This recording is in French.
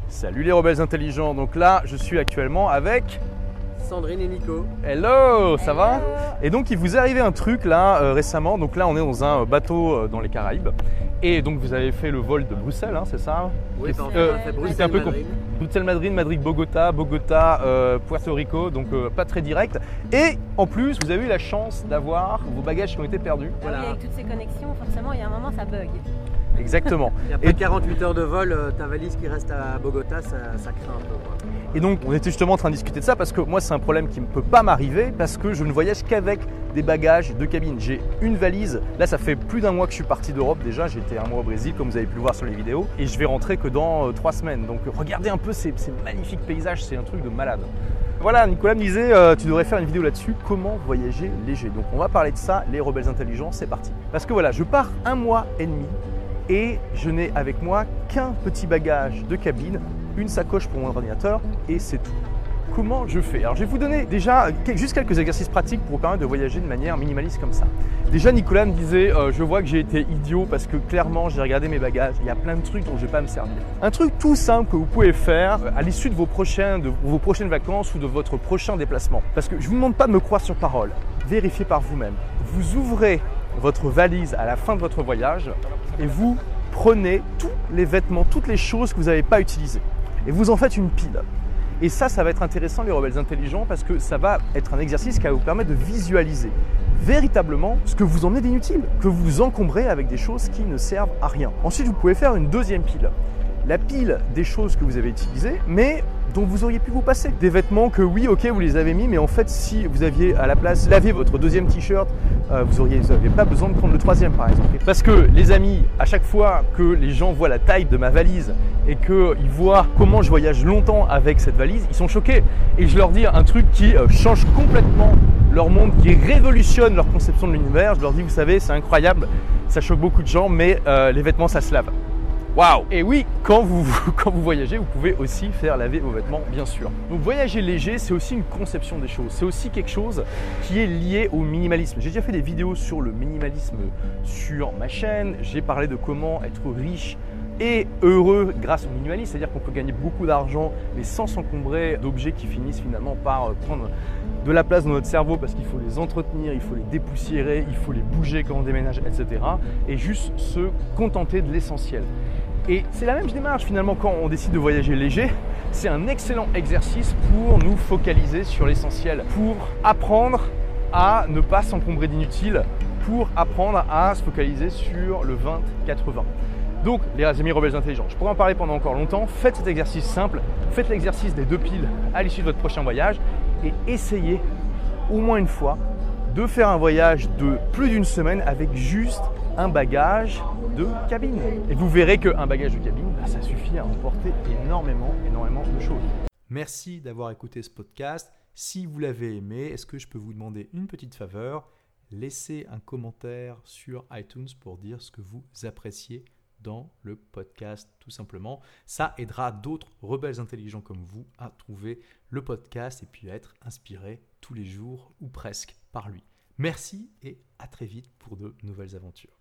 Salut les rebelles intelligents, donc là je suis actuellement avec Sandrine et Nico. Hello, ça va? Et donc il vous est arrivé un truc là récemment, donc là on est dans un bateau dans les Caraïbes et donc vous avez fait le vol de Bruxelles, hein, c'est ça? Oui, on a fait C'était un peu Bruxelles-Madrid. Bruxelles-Madrid, Madrid-Bogota, Bogota-Puerto Rico, donc pas très direct. Et en plus vous avez eu la chance d'avoir vos bagages qui ont été perdus. Voilà. Oui, avec toutes ces connexions, forcément, il y a un moment, ça bug. Exactement. Et après 48 heures de vol, ta valise qui reste à Bogota, ça craint un peu, quoi. Et donc on était justement en train de discuter de ça parce que moi c'est un problème qui ne peut pas m'arriver parce que je ne voyage qu'avec des bagages de cabine. J'ai une valise, là ça fait plus d'un mois que je suis parti d'Europe déjà, j'ai été un mois au Brésil comme vous avez pu le voir sur les vidéos et je vais rentrer que dans 3 semaines. Donc regardez un peu ces magnifiques paysages, c'est un truc de malade. Voilà, Nicolas me disait tu devrais faire une vidéo là-dessus, comment voyager léger. Donc on va parler de ça, les rebelles intelligents, c'est parti. Parce que voilà, je pars 1 mois et demi et je n'ai avec moi qu'un petit bagage de cabine, une sacoche pour mon ordinateur et c'est tout. Comment je fais? Alors je vais vous donner déjà juste quelques exercices pratiques pour vous permettre de voyager de manière minimaliste comme ça. Déjà Nicolas me disait je vois que j'ai été idiot parce que clairement j'ai regardé mes bagages, il y a plein de trucs dont je ne vais pas me servir. Un truc tout simple que vous pouvez faire à l'issue de vos prochaines vacances ou de votre prochain déplacement. Parce que je ne vous demande pas de me croire sur parole, vérifiez par vous-même. Vous ouvrez votre valise à la fin de votre voyage et vous prenez tous les vêtements, toutes les choses que vous n'avez pas utilisées et vous en faites une pile. Et ça va être intéressant les rebelles intelligents parce que ça va être un exercice qui va vous permettre de visualiser véritablement ce que vous emmenez d'inutile, que vous encombrez avec des choses qui ne servent à rien. Ensuite, vous pouvez faire une deuxième pile. La pile des choses que vous avez utilisées, mais dont vous auriez pu vous passer. Des vêtements que oui, ok, vous les avez mis, mais en fait, si vous aviez à la place lavé votre deuxième t-shirt, vous n'aviez pas besoin de prendre le troisième, par exemple. Parce que, les amis, à chaque fois que les gens voient la taille de ma valise et qu'ils voient comment je voyage longtemps avec cette valise, ils sont choqués. Et je leur dis un truc qui change complètement leur monde, qui révolutionne leur conception de l'univers. Je leur dis, vous savez, c'est incroyable, ça choque beaucoup de gens, mais les vêtements, ça se lave. Waouh! Et oui, quand vous voyagez, vous pouvez aussi faire laver vos vêtements, bien sûr. Donc voyager léger, c'est aussi une conception des choses. C'est aussi quelque chose qui est lié au minimalisme. J'ai déjà fait des vidéos sur le minimalisme sur ma chaîne. J'ai parlé de comment être riche et heureux grâce au minimalisme, c'est-à-dire qu'on peut gagner beaucoup d'argent mais sans s'encombrer d'objets qui finissent finalement par prendre de la place dans notre cerveau parce qu'il faut les entretenir, il faut les dépoussiérer, il faut les bouger quand on déménage, etc. Et juste se contenter de l'essentiel. Et c'est la même démarche finalement quand on décide de voyager léger. C'est un excellent exercice pour nous focaliser sur l'essentiel, pour apprendre à ne pas s'encombrer d'inutiles, pour apprendre à se focaliser sur le 20-80. Donc les amis rebelles intelligents, je pourrais en parler pendant encore longtemps. Faites cet exercice simple, faites l'exercice des 2 piles à l'issue de votre prochain voyage et essayez au moins une fois de faire un voyage de plus d'une semaine avec juste un bagage de cabine. Et vous verrez qu'un bagage de cabine, ça suffit à emporter énormément de choses. Merci d'avoir écouté ce podcast. Si vous l'avez aimé, est-ce que je peux vous demander une petite faveur? Laissez un commentaire sur iTunes pour dire ce que vous appréciez dans le podcast, tout simplement. Ça aidera d'autres rebelles intelligents comme vous à trouver le podcast et puis à être inspirés tous les jours ou presque par lui. Merci et à très vite pour de nouvelles aventures.